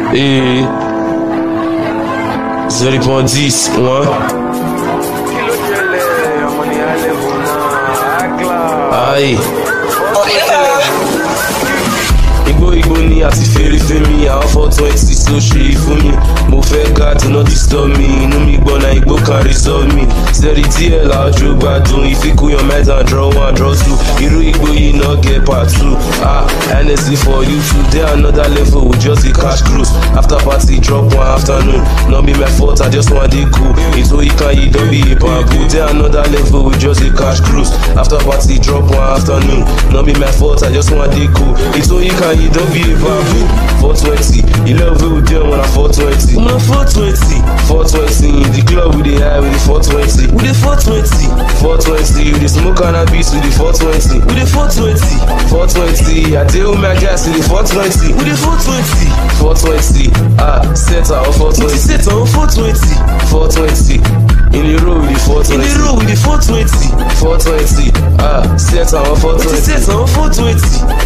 Et 0.10, ouais. Aïe. Igbo ni àti fèrè mi, àwọn 420 so ṣe fún mi. Mo fẹ́ ga to not disturb me, inú mi gbọ́ na Igbo can resolve me. Steady díẹ̀ lájú gbádùn, ìfikúnyàn mẹ́ta draw one, draw two. Irú Igbo yìí no get part two. NSC for you today another level, we just a cash cruise. After party drop one afternoon, no be my fault, I just want dey cool. Ètò ìkan yìí don be a bamboo. Day another level, we just a cash cruise. After party drop one afternoon, no be my fault, I just want dey cool. Ètò ìkan yìí don be a bamboo. 420, you love it with them when I'm 420. I'm on 420. 420, in the club with the high with the 420. With the 420. 420, with the smoke cannabis with the 420. With the 420. 420, I deal with my gas with the 420. With the 420. 420, set out 420. Set out 420. 420. In the road with the 420. In the road with the 420. 420. Set out 420. Set out 420.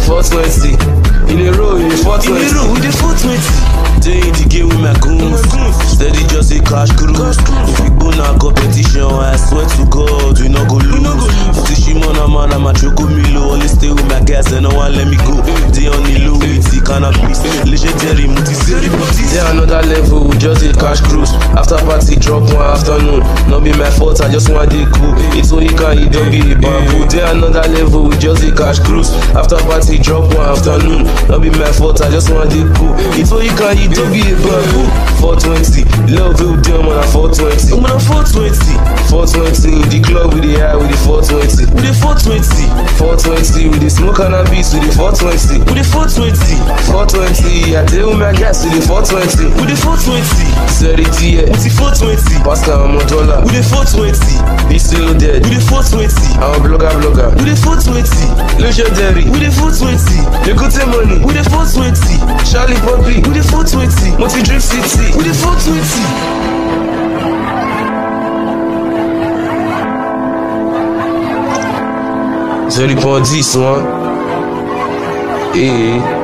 420. In the road with the 420. In the road with the 420. Day in the game with my goons. Steady just a cash cruise. If we go na competition, I swear to God, we not go lose. Shimona man, I'm a choco milo. Always stay with my guys and no one let me go. They on the low with the cannabis. Legendary multi-series. Day another level, we just a cash cruise. After party drop one afternoon. Not be my fault, I just want to cool. It's so you can eat, don't be a bamboo. Day another level, we just a cash cruise. After party drop one afternoon. Not be my fault, I just want to cool. It's so you can eat, don't be a bamboo. 420, love it with them on a 420. I'm on a 420. 420, in the club with the high with the 420. With the 420. 420, with the smoke cannabis with the 420. With the 420. 420, I deal with my gas with the 420. With the 420. Serity, with the 420. Pascal Motola. With the 420. Be still dead. With the 420. I'm a blogger. With the 420. Legendary. With the 420. The good money. With the 420. Charlie Poppy. With the 420. Multi Drip City. With the 420. 0.10, hein. Et